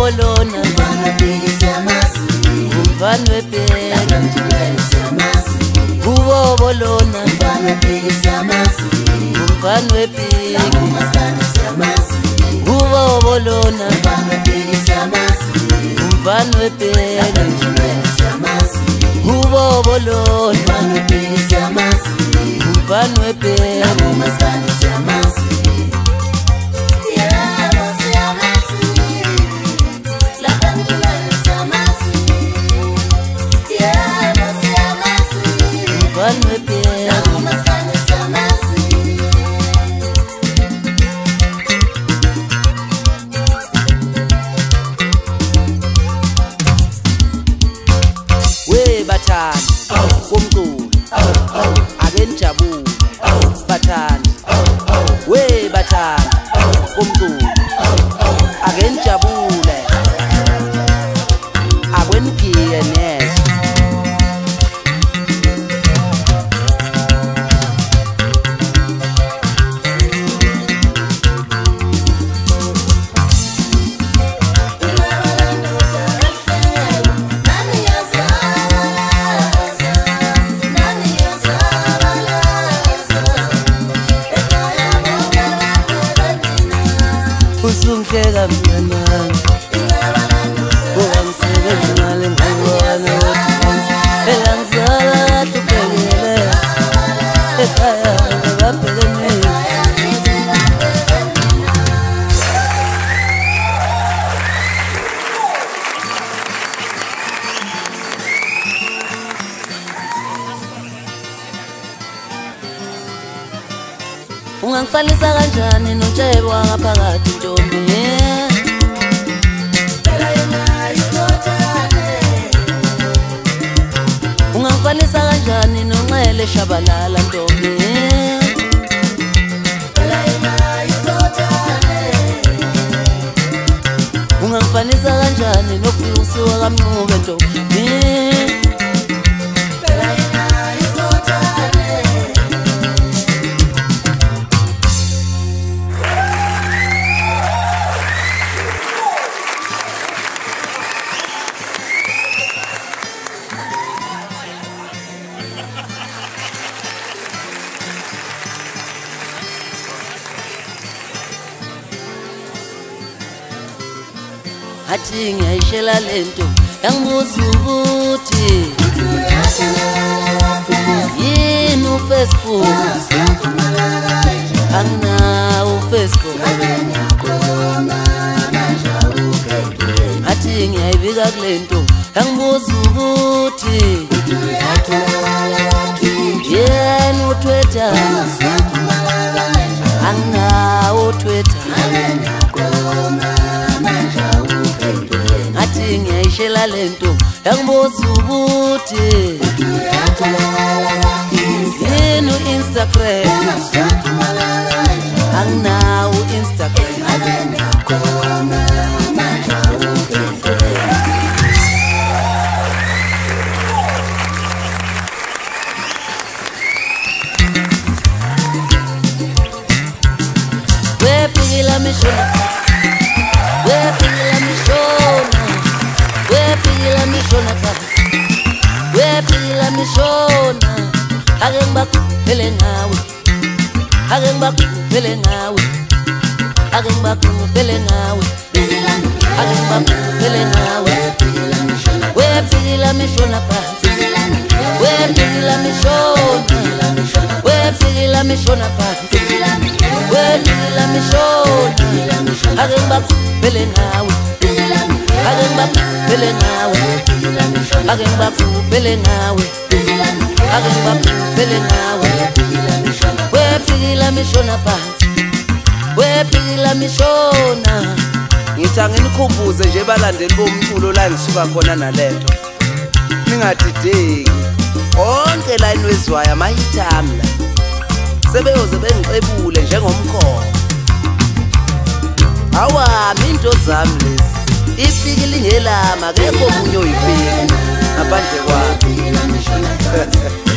bolona umfana webheki kubo bolona umfana webheki kubo bolona umfana webheki kubo bolona umfana webheki Kumculi akenijabule bathandi we bathandi kumculi akenijabule akwenigiye neze Usunghleka mntanami ungangisebenzi ngale ngibona ukuthi elangizala ubhekele ekhaya ngabhekene ungangifalisa kanjani notshebo wangaphakathi ntombi ungangifalisa kanjani nonxele shabalala ntombi ungangifanisa kanjani nokusiwa kamnqube ntombi athi ngiyayishela lento yangibuza ukuthi yini uFacebook anginawo uFacebook athi ngiyayibika kulento yangibuza ukuthi yini uTwitter anginawo uTwitter athi ngiyayishela lento yangibuza ukuthi yini uInstagram anginawo uInstagram wepila mishona wepila mishona wepila mishona wepila mishona ake ngibakhuphele ngawe ake ngibakhuphele ngawe ake ngibakhuphele ngawe ake ngibakhuphele ngawe wepila mishona phansi wepila mishona wepila mishona phansi wepila mishona ake ngibakhuphele ngawe ake ngibakhuphele ngawe ake ngibakhuphele ngawe ake ngibakhuphele ngawe wepila mishona phansi wepila mishona ngithi anginikhumbuze nje balandeli bomculo la ngisuka khona nalento ningadideki onke la inwezwayo amahithami la sebeyoze bengiqebule njengomkhono awami into zami lezi ifikile ngelama kekho munye oyifika ngaphandle kwami